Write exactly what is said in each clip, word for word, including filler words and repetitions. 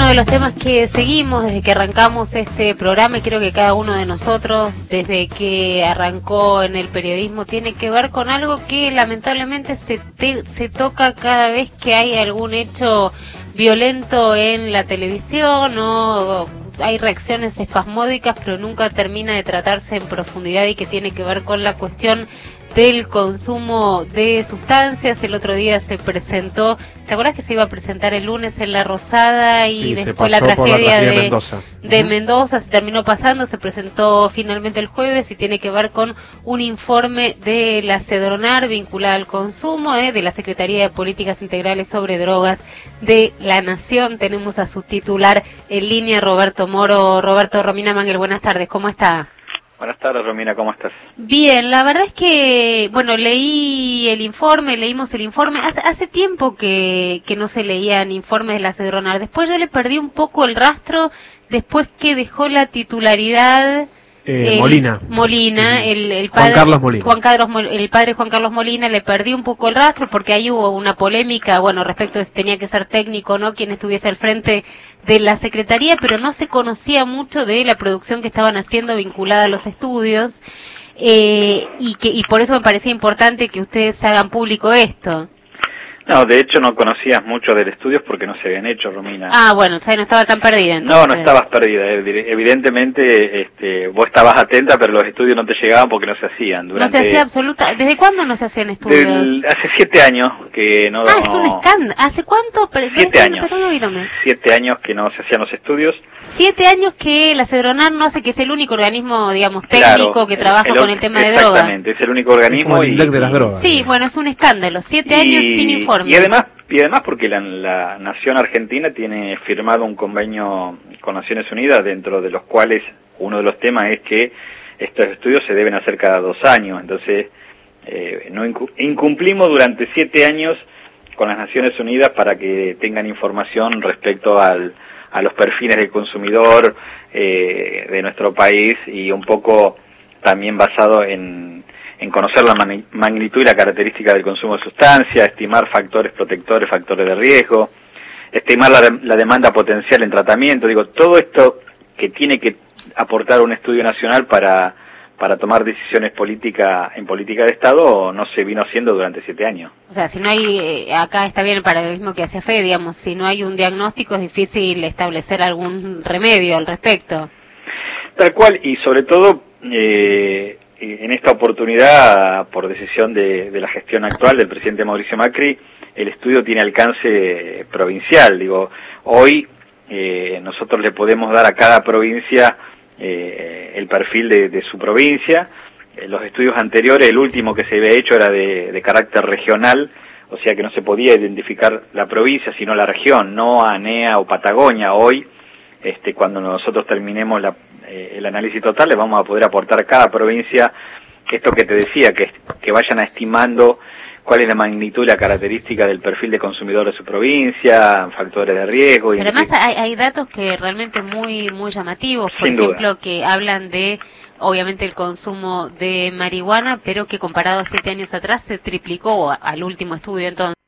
uno de los temas que seguimos desde que arrancamos este programa, y creo que cada uno de nosotros, desde que arrancó en el periodismo, tiene que ver con algo que lamentablemente se, te, se toca cada vez que hay algún hecho violento en la televisión, o hay reacciones espasmódicas, pero nunca termina de tratarse en profundidad, y que tiene que ver con la cuestión del consumo de sustancias. El otro día se presentó, ¿te acuerdas que se iba a presentar el lunes en La Rosada y sí, después la tragedia, la tragedia de, de Mendoza? De uh-huh. Mendoza se terminó pasando, se presentó finalmente el jueves, y tiene que ver con un informe de la Cedronar vinculada al consumo, eh, de la Secretaría de Políticas Integrales sobre Drogas de la Nación. Tenemos a su titular en línea, Roberto Moro. Roberto, Romina Mangel, buenas tardes, ¿cómo está? Buenas tardes, Romina, ¿cómo estás? Bien, la verdad es que, bueno, leí el informe, leímos el informe, hace, hace tiempo que, que no se leían informes de la Cedronar. Después yo le perdí un poco el rastro, después que dejó la titularidad... Eh, el, Molina. Molina, el, el padre, Juan Carlos Molina. Juan Carlos, el padre Juan Carlos Molina, le perdí un poco el rastro porque ahí hubo una polémica, bueno, respecto de si tenía que ser técnico, ¿no?, quien estuviese al frente de la Secretaría, pero no se conocía mucho de la producción que estaban haciendo vinculada a los estudios, eh, y que y por eso me parecía importante que ustedes hagan público esto. No, de hecho no conocías mucho del estudio porque no se habían hecho, Romina. Ah, bueno, o sea, no estaba tan perdida entonces. No, no estabas perdida. Evidentemente, este, vos estabas atenta, pero los estudios no te llegaban porque no se hacían. Durante... No se hacía absoluta... ¿Desde cuándo no se hacían estudios? Del... Hace siete años que no... Ah, es un escándalo. ¿Hace cuánto? Pero, siete años. No siete años que no se hacían los estudios. Siete años que la Cedronar no hace, que es el único organismo, digamos, técnico claro, que trabaja el, con el tema de drogas. Exactamente, es el único organismo. Es y, el de las drogas. Sí, bueno, es un escándalo. Siete y, años sin informe. Y además... Y además porque la, la Nación Argentina tiene firmado un convenio con Naciones Unidas, dentro de los cuales uno de los temas es que estos estudios se deben hacer cada dos años. Entonces, eh, no incumplimos durante siete años con las Naciones Unidas para que tengan información respecto al, a los perfiles del consumidor eh, de nuestro país, y un poco también basado en... en conocer la magnitud y la característica del consumo de sustancias, estimar factores protectores, factores de riesgo, estimar la, la demanda potencial en tratamiento. Digo, todo esto que tiene que aportar un estudio nacional para, para tomar decisiones políticas en política de Estado no se vino haciendo durante siete años. O sea, si no hay, acá está bien el paralelismo que hace Fede, digamos, si no hay un diagnóstico es difícil establecer algún remedio al respecto. Tal cual, y sobre todo... Eh, en esta oportunidad, por decisión de, de la gestión actual del presidente Mauricio Macri, el estudio tiene alcance provincial. Digo, hoy eh, nosotros le podemos dar a cada provincia eh, el perfil de, de su provincia. Eh, los estudios anteriores, el último que se había hecho era de, de carácter regional, o sea que no se podía identificar la provincia, sino la región, no A N E A o Patagonia. Hoy, este, cuando nosotros terminemos la el análisis total, le vamos a poder aportar a cada provincia esto que te decía, que, que vayan estimando cuál es la magnitud y la característica del perfil de consumidor de su provincia, factores de riesgo. Pero además hay, hay datos que realmente muy muy llamativos, por Sin ejemplo, duda. Que hablan de, obviamente, el consumo de marihuana, pero que comparado a siete años atrás se triplicó, al último estudio entonces,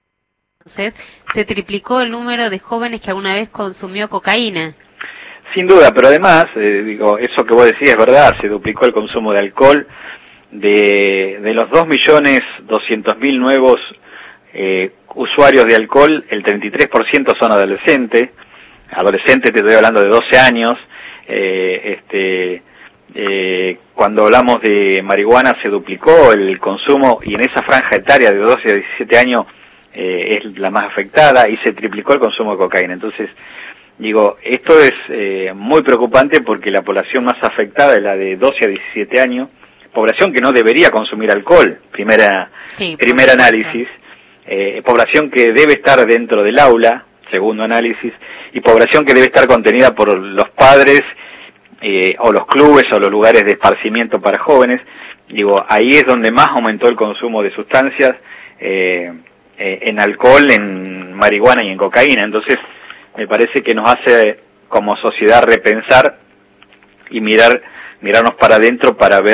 se triplicó el número de jóvenes que alguna vez consumió cocaína. Sin duda, pero además, eh, digo, eso que vos decís es verdad, se duplicó el consumo de alcohol. De, de los dos millones doscientos mil nuevos eh, usuarios de alcohol, el treinta y tres por ciento son adolescentes. Adolescentes, te estoy hablando de doce años. Eh, este, eh, cuando hablamos de marihuana se duplicó el consumo, y en esa franja etaria de doce a diecisiete años eh, es la más afectada, y se triplicó el consumo de cocaína. Entonces, digo, esto es eh, muy preocupante porque la población más afectada es la de doce a diecisiete años, población que no debería consumir alcohol, primera, sí, primer análisis, eh, población que debe estar dentro del aula, segundo análisis, y población que debe estar contenida por los padres eh, o los clubes o los lugares de esparcimiento para jóvenes. Digo, ahí es donde más aumentó el consumo de sustancias, eh, eh, en alcohol, en marihuana y en cocaína. Entonces, me parece que nos hace como sociedad repensar y mirar mirarnos para adentro para ver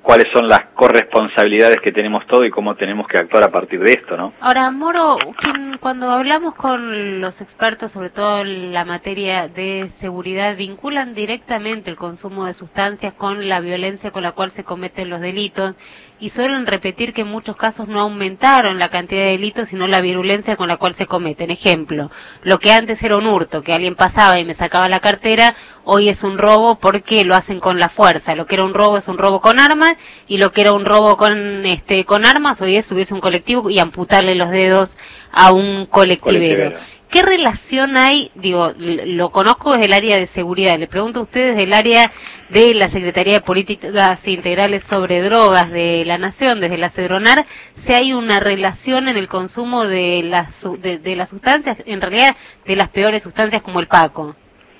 cuáles son las corresponsabilidades que tenemos todos y cómo tenemos que actuar a partir de esto, ¿no? Ahora, Moro, quien, cuando hablamos con los expertos, sobre todo en la materia de seguridad, vinculan directamente el consumo de sustancias con la violencia con la cual se cometen los delitos y suelen repetir que en muchos casos no aumentaron la cantidad de delitos, sino la virulencia con la cual se cometen. Ejemplo, lo que antes era un hurto, que alguien pasaba y me sacaba la cartera, hoy es un robo porque lo hacen con la fuerza. Lo que era un robo es un robo con armas, y lo que era un robo con este con armas hoy es subirse a un colectivo y amputarle los dedos a un colectivero. colectivero. ¿Qué relación hay? Digo, lo conozco desde el área de seguridad, le pregunto a ustedes desde el área de la Secretaría de Políticas Integrales sobre Drogas de la Nación, desde la CEDRONAR, si hay una relación en el consumo de las, de, de las sustancias, en realidad de las peores sustancias como el Paco.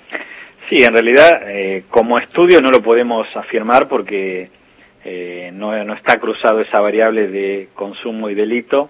Sí, en realidad, eh, como estudio no lo podemos afirmar porque eh, no, no está cruzado esa variable de consumo y delito.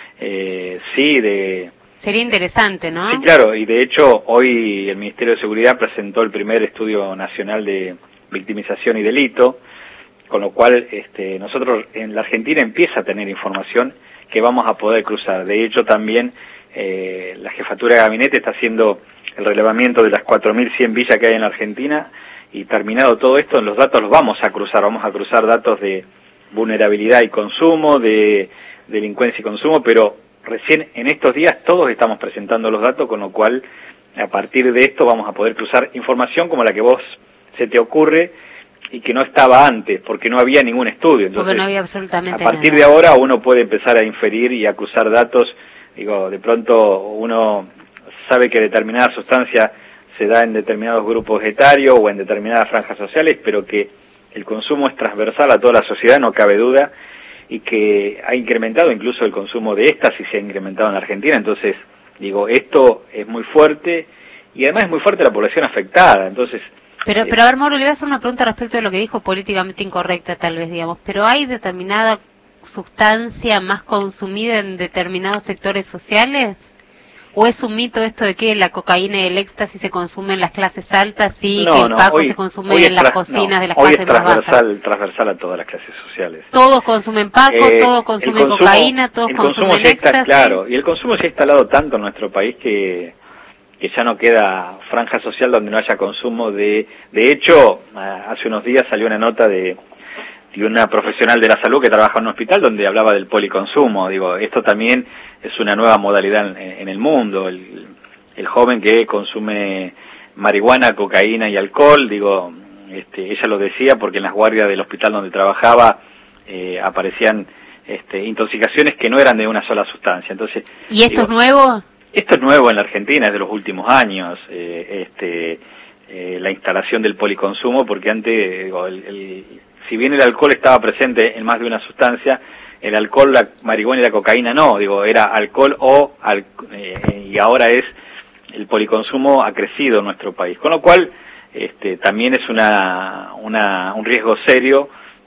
Eh, sí, de... Sería interesante, ¿no? Sí, claro, y de hecho hoy el Ministerio de Seguridad presentó el primer estudio nacional de victimización y delito, con lo cual este, nosotros en la Argentina empieza a tener información que vamos a poder cruzar. De hecho también eh, la Jefatura de Gabinete está haciendo el relevamiento de las cuatro mil cien villas que hay en la Argentina, y terminado todo esto, en los datos los vamos a cruzar, vamos a cruzar datos de vulnerabilidad y consumo, de delincuencia y consumo, pero recién en estos días todos estamos presentando los datos, con lo cual a partir de esto vamos a poder cruzar información como la que vos se te ocurre y que no estaba antes, porque no había ningún estudio. Entonces, porque no había absolutamente a partir nada. de ahora uno puede empezar a inferir y a cruzar datos. Digo, de pronto uno sabe que determinada sustancia se da en determinados grupos etarios o en determinadas franjas sociales, pero que el consumo es transversal a toda la sociedad, no cabe duda, y que ha incrementado incluso el consumo de éxtasis, se ha incrementado en la Argentina. Entonces, digo, esto es muy fuerte y además es muy fuerte la población afectada. Entonces, pero, eh, pero a ver, Mauro, le voy a hacer una pregunta respecto de lo que dijo, políticamente incorrecta tal vez, digamos, pero ¿hay determinada sustancia más consumida en determinados sectores sociales? ¿O es un mito esto de que la cocaína y el éxtasis se consumen en las clases altas y no, que el no, Paco hoy, se consume en las tras, cocinas no, de las hoy clases es más bajas? transversal, transversal a todas las clases sociales. Todos consumen Paco, Eh, todos consumen consumo, cocaína, todos el consumen consumo ya está, éxtasis. claro, y el consumo se ha instalado tanto en nuestro país que que ya no queda franja social donde no haya consumo de... De hecho, hace unos días salió una nota de, de una profesional de la salud que trabaja en un hospital donde hablaba del policonsumo. Digo, esto también es una nueva modalidad en, en el mundo. El, el joven que consume marihuana, cocaína y alcohol, digo, este, ella lo decía porque en las guardias del hospital donde trabajaba eh, aparecían este, intoxicaciones que no eran de una sola sustancia. Entonces, ¿y esto digo, es nuevo? Esto es nuevo en la Argentina, es de los últimos años, eh, este, eh, la instalación del policonsumo, porque antes, digo, el, el, si bien el alcohol estaba presente en más de una sustancia, el alcohol, la marihuana y la cocaína no, digo, era alcohol o, al, eh, y ahora es, el policonsumo ha crecido en nuestro país, con lo cual este, también es una, una, un riesgo serio,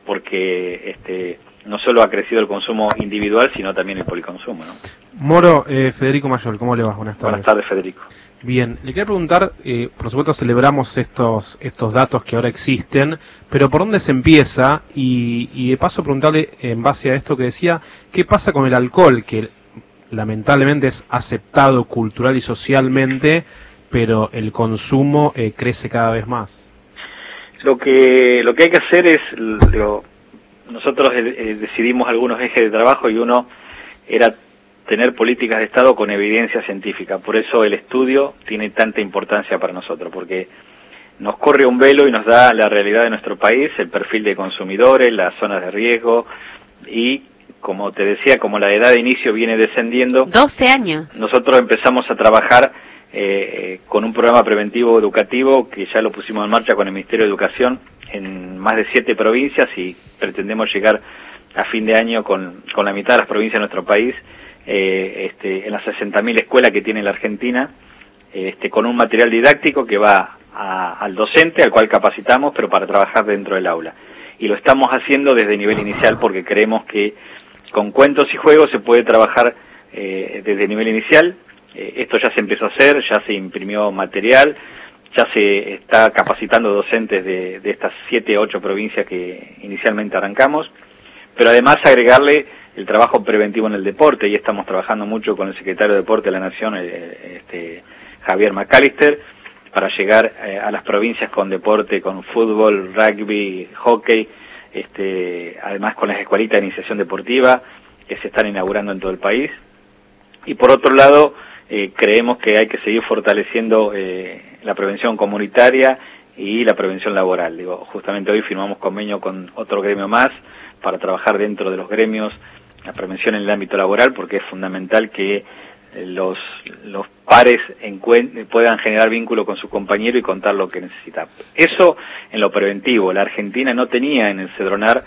porque este, no solo ha crecido el consumo individual, sino también el policonsumo, ¿no? Moro, eh, Federico Mayol, ¿cómo le va? Buenas tardes. Buenas tardes, Federico. Bien, le quería preguntar, eh, por supuesto celebramos estos estos datos que ahora existen, pero ¿por dónde se empieza? Y, y de paso preguntarle, en base a esto que decía, ¿qué pasa con el alcohol? Que lamentablemente es aceptado cultural y socialmente, pero el consumo eh, crece cada vez más. Lo que lo que hay que hacer es, digo, nosotros eh, decidimos algunos ejes de trabajo y uno era tener políticas de Estado con evidencia científica. Por eso el estudio tiene tanta importancia para nosotros, porque nos corre un velo y nos da la realidad de nuestro país, el perfil de consumidores, las zonas de riesgo y, como te decía, como la edad de inicio viene descendiendo, doce años. Nosotros empezamos a trabajar eh, con un programa preventivo educativo que ya lo pusimos en marcha con el Ministerio de Educación en más de siete provincias y pretendemos llegar a fin de año con, con la mitad de las provincias de nuestro país, eh, este, en las sesenta mil escuelas que tiene la Argentina, este, con un material didáctico que va a, al docente, al cual capacitamos, pero para trabajar dentro del aula. Y lo estamos haciendo desde nivel inicial porque creemos que con cuentos y juegos se puede trabajar eh, desde nivel inicial. Eh, esto ya se empezó a hacer, ya se imprimió material, ya se está capacitando docentes de, de estas siete, ocho provincias que inicialmente arrancamos, pero además agregarle el trabajo preventivo en el deporte, y estamos trabajando mucho con el secretario de Deporte de la Nación, eh, este, Javier McAllister, para llegar eh, a las provincias con deporte, con fútbol, rugby, hockey, este, además con las escuelitas de iniciación deportiva que se están inaugurando en todo el país. Y por otro lado, eh, creemos que hay que seguir fortaleciendo eh, la prevención comunitaria y la prevención laboral. Digo, justamente hoy firmamos convenio con otro gremio más para trabajar dentro de los gremios la prevención en el ámbito laboral, porque es fundamental que los los pares puedan generar vínculo con su compañero y contar lo que necesita. Eso en lo preventivo. La Argentina no tenía en el Cedronar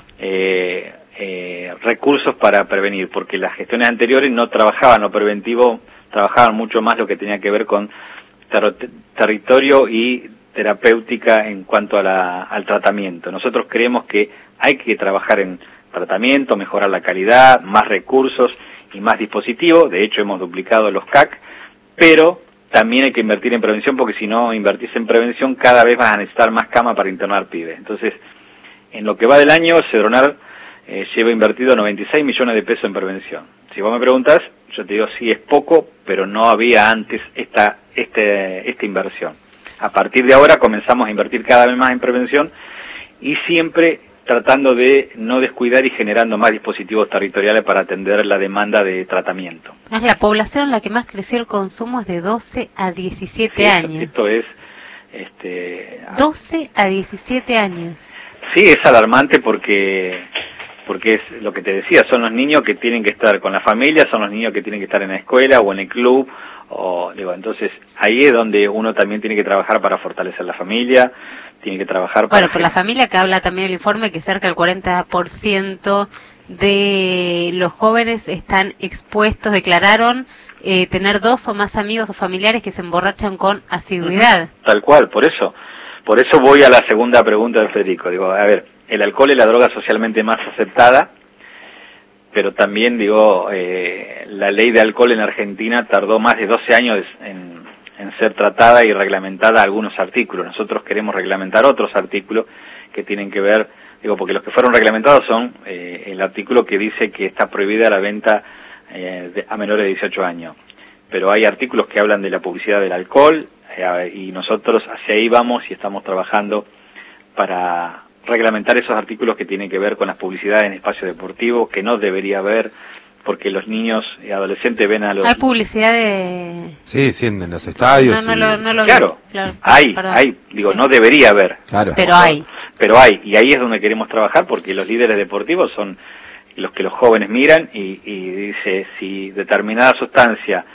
eh, eh, recursos para prevenir, porque las gestiones anteriores no trabajaban lo preventivo, trabajaban mucho más lo que tenía que ver con ter territorio y terapéutica en cuanto a la, al tratamiento. Nosotros creemos que hay que trabajar en tratamiento, mejorar la calidad, más recursos y más dispositivos. De hecho, hemos duplicado los C A C, pero también hay que invertir en prevención, porque si no invertís en prevención, cada vez vas a necesitar más cama para internar pibes. Entonces, en lo que va del año, Cedronar eh, lleva invertido noventa y seis millones de pesos en prevención. Si vos me preguntás, yo te digo, sí es poco, pero no había antes esta, este, esta inversión. A partir de ahora comenzamos a invertir cada vez más en prevención, y siempre tratando de no descuidar y generando más dispositivos territoriales para atender la demanda de tratamiento. La población en la que más creció el consumo es de doce a diecisiete sí, años. Esto es... Este, doce a diecisiete años. Sí, es alarmante porque porque es lo que te decía, son los niños que tienen que estar con la familia, son los niños que tienen que estar en la escuela o en el club, o digo, entonces ahí es donde uno también tiene que trabajar para fortalecer la familia, tiene que trabajar para... Bueno, por la familia, que habla también el informe que cerca del cuarenta por ciento de los jóvenes están expuestos, declararon eh, tener dos o más amigos o familiares que se emborrachan con asiduidad. Uh-huh. Tal cual, por eso. Por eso voy a la segunda pregunta de Federico. Digo, a ver, el alcohol es la droga socialmente más aceptada, pero también, digo, eh, la ley de alcohol en Argentina tardó más de doce años en, en ser tratada y reglamentada algunos artículos. Nosotros queremos reglamentar otros artículos que tienen que ver, digo, porque los que fueron reglamentados son eh, el artículo que dice que está prohibida la venta eh, de, a menores de dieciocho años. Pero hay artículos que hablan de la publicidad del alcohol, eh, y nosotros hacia ahí vamos y estamos trabajando para reglamentar esos artículos que tienen que ver con las publicidades en espacios deportivos, que no debería haber, porque los niños y adolescentes ven a los... Hay publicidad de... Sí, sí, en los estadios. No, no, y... lo, no lo claro, claro, hay, perdón. hay, digo, sí. No debería haber. Claro. Pero hay. Pero hay, y ahí es donde queremos trabajar, porque los líderes deportivos son los que los jóvenes miran y, y dice, si determinada sustancia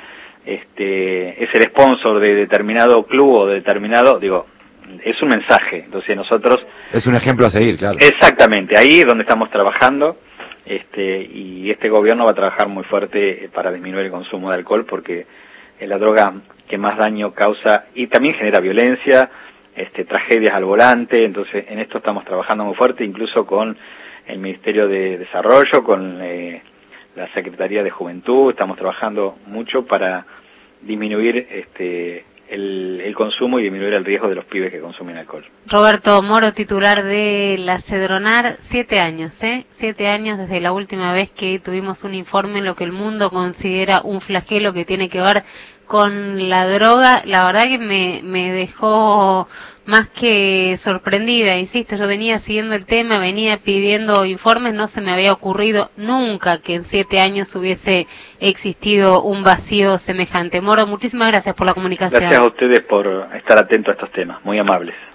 este es el sponsor de determinado club o de determinado, digo, es un mensaje. Entonces nosotros... Es un ejemplo a seguir, claro. Exactamente, ahí es donde estamos trabajando, este y este gobierno va a trabajar muy fuerte para disminuir el consumo de alcohol, porque es la droga que más daño causa y también genera violencia, este tragedias al volante. Entonces en esto estamos trabajando muy fuerte, incluso con el Ministerio de Desarrollo, con eh, la Secretaría de Juventud, estamos trabajando mucho para disminuir este el, el consumo y disminuir el riesgo de los pibes que consumen alcohol. Roberto Moro, titular de la Cedronar, siete años, ¿eh? Siete años desde la última vez que tuvimos un informe en lo que el mundo considera un flagelo que tiene que ver con la droga. La verdad que me, me dejó más que sorprendida, insisto, yo venía siguiendo el tema, venía pidiendo informes, no se me había ocurrido nunca que en siete años hubiese existido un vacío semejante. Moro, muchísimas gracias por la comunicación. Gracias a ustedes por estar atentos a estos temas, muy amables.